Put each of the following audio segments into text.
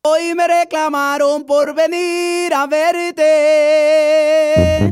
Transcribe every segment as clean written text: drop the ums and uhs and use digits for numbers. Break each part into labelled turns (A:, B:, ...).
A: Hoy me reclamaron por venir a verte.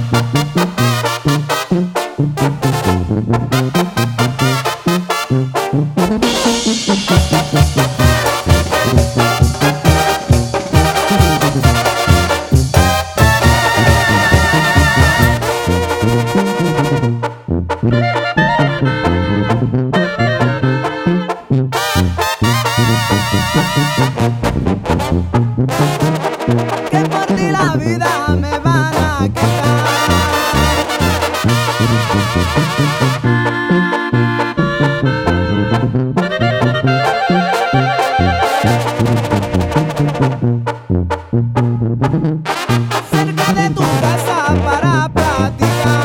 A: Que por ti la vida me van a quitar. Cerca de tu casa para platicar.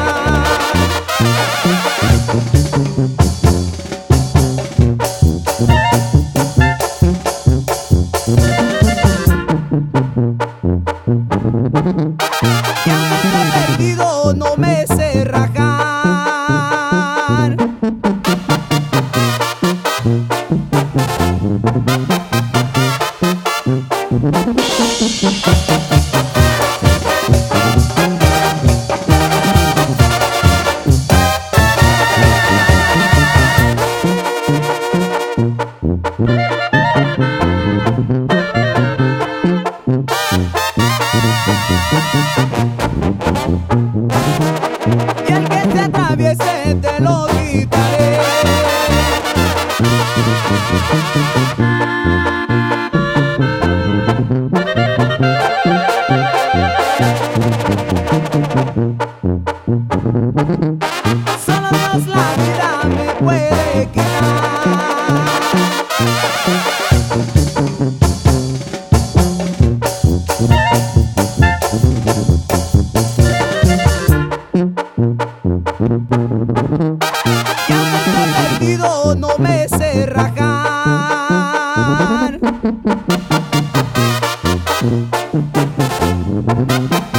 A: Que ando perdido, no me sé rajar. Y el que se atraviese te lo quitaré. Solo Dios la vida me puede quitar. Que ando perdido, no me sé rajar.